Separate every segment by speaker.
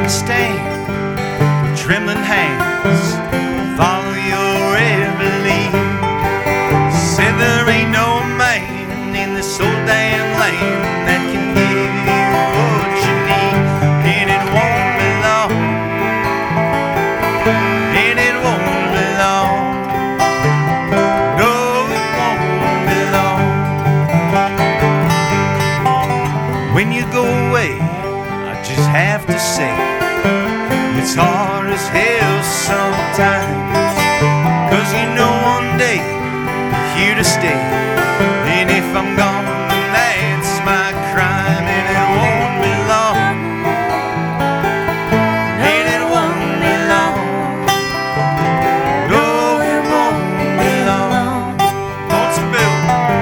Speaker 1: me stand with trembling hands, follow your every lead. Said there ain't no man in this old damn land that can give you what you need, and it won't be long, and it won't be long. No, it won't be long. When you go away, I just have to say it's hard as hell sometimes, 'cause you know one day you're here to stay, and if I'm gone, then that's my crime, and it won't be long, and it won't be long. No, it won't be long. What's it, Bill?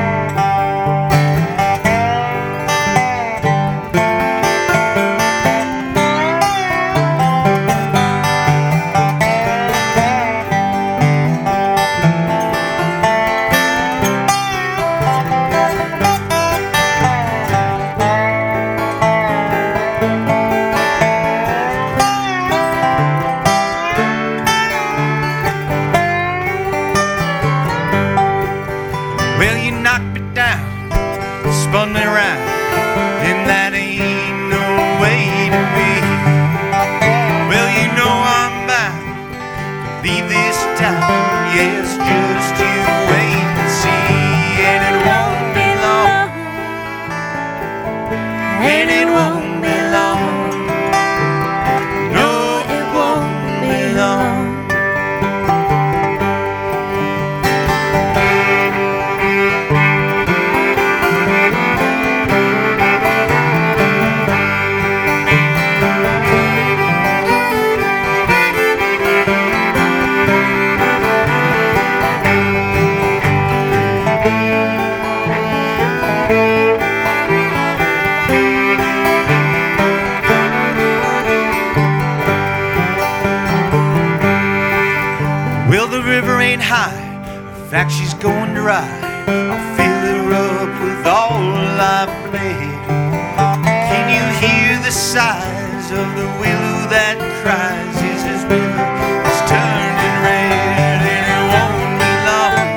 Speaker 1: Well, you knocked me down, spun me around, and that ain't no way to be. Well, you know I'm bound to leave this town. Yes, just you wait and see, and it won't be long, and it won't be long. No, it won't be long. Well, the river ain't high, in fact she's going dry. I'll fill her up with all I play. Can you hear the sighs of the willow that cries? Is this river is turning red, and it won't be long,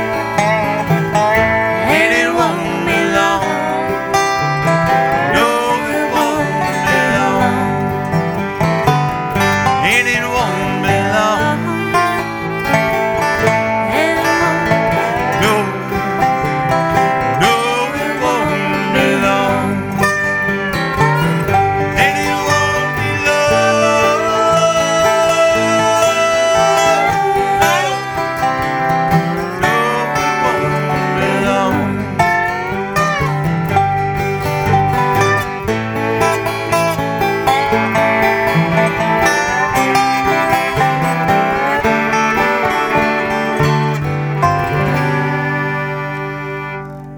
Speaker 1: and it won't be long. No, it won't be long, and it won't be long.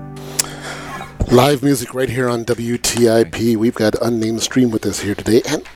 Speaker 2: Live music right here on WTIP. We've got Unnamed Stream with us here today, and